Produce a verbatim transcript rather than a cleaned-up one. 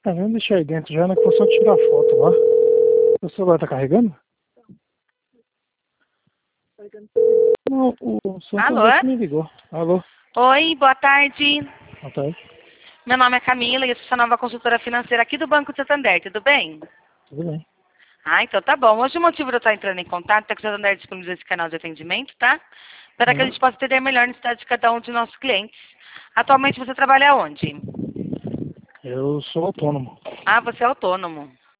É, vamos deixar aí dentro já, né? Que eu vou só tirar foto lá. O celular tá carregando? Não, o Alô? Santander que me ligou. Alô? Oi, boa tarde. Boa tarde. Meu nome é Camila e eu sou a nova consultora financeira aqui do Banco Santander, tudo bem? Tudo bem. Ah, então tá bom. Hoje o motivo de eu estar entrando em contato é que o Santander disponibiliza esse canal de atendimento, tá? Para que a Hum. gente possa entender melhor a necessidade de cada um de nossos clientes. Atualmente você trabalha onde? Eu sou autônomo. Ah, você é autônomo.